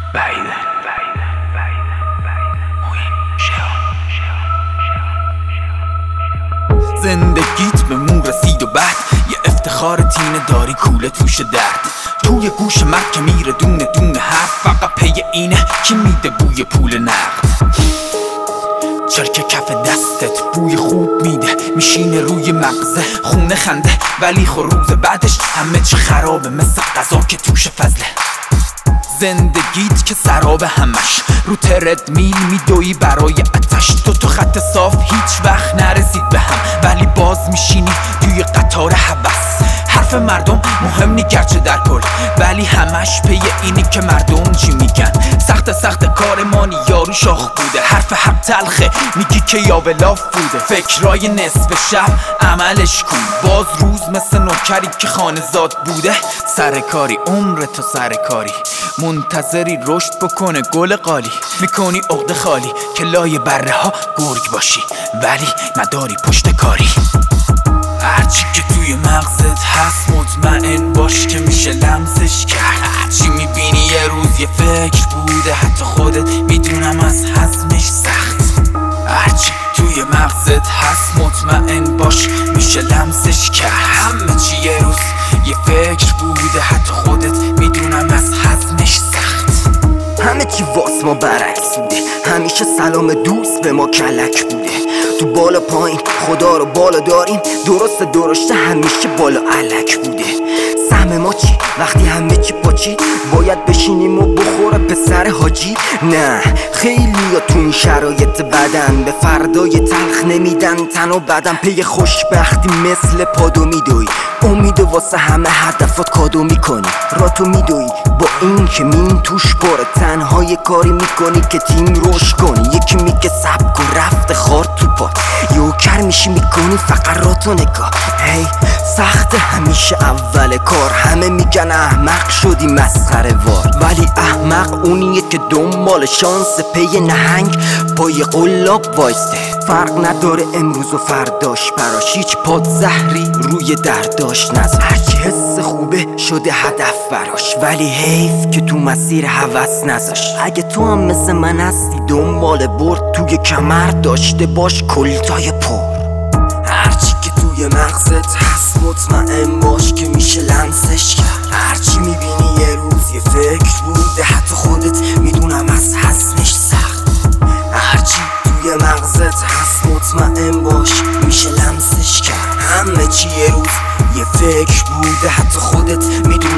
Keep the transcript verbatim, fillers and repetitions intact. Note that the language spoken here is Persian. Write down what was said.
بعیده زندگیت به مو رسید و بعد یه افتخار تینه داری کوله توش درد توی گوش مرد که میره دونه دونه حرف فقط پی اینه کی میده بوی پول نقد چرک کف دستت بوی خوب میده میشینه روی مغزه خونه خنده ولی خو روز بعدش همه چی خرابه مثل غذا که توش فضله زندگیت که سراب همش رو ترد میل میدوی برای اتش تو تو خط صاف هیچ وقت نرسید به هم ولی باز میشینی توی قطار هوس حرف مردم مهم نی گرچه در کل ولی همش پی اینی که مردم چی میگن سخت سخت کارمانی یارو شاخ بوده حرف حق تلخه میگی که یاولاف بوده فکرای نصف شب عملش کن باز روز مثل نوکری که خانه زاد بوده سرکاری عمر تو سرکاری منتظری رشد بکنه گل قالی میکنی عقده خالی که لای بره ها گرگ باشی ولی نداری پشت کاری هرچی که توی مغزت هست مطمئن باش که میشه لمسش کرد هرچی میبینی یه روز یه فکر بوده حتی خودت میدونم از هضمش سخت هرچی توی مغزت هست مطمئن باش میشه لمسش کرد همه چی یه روز یه فکر بوده حتی خودت میدونم از هضمش سخت همه چی واس ما برعکس بوده همیشه سلام دوست به ما کلک بوده تو بالا پایین خدا رو بالا داریم درست درشته همیشه بالا علک بوده سهم ما چی وقتی همه چی پاچی باید بشینیم و بخوره پسر حاجی نه خیلی یا تو این شرایط بدن به فردای تلخ نمیدن تن و بدن پی خوشبختی مثل پادو میدوی امید واسه همه هدفات کادو میکنی را تو میدوی با این که مین توش پاره تنهای کاری میکنی که تیم روش کنی یکی میگه سبک و رفته خار تو پات یوکر میشی میکنی فقط را تو نگاه هی سخت همیشه اول کار همه میگن احمق شدی مسخره وار ولی احمق اونیه که دنبال شانس پی نهنگ پای قلاب وایسته فرق نداره امروز و فرداش براش هیچ پاد زهری روی درداش نذار هرچی حس خوبه شده هدف براش ولی حیف که تو مسیر هوس نذاش اگه تو هم مثل من هستی دنبال برد توی کمر داشته باش کلتای پر هرچی که توی مغزت هست مطمئن باش که میشه لمسش کرد هرچی میبینی یه روز یه فکر بوده حتی خودت میدونم از هضمش سخت هرچی توی مغزت هست مطمئن باش میشه لمسش کرد همه چی یه روز یه فکر بوده حتی خودت میدونم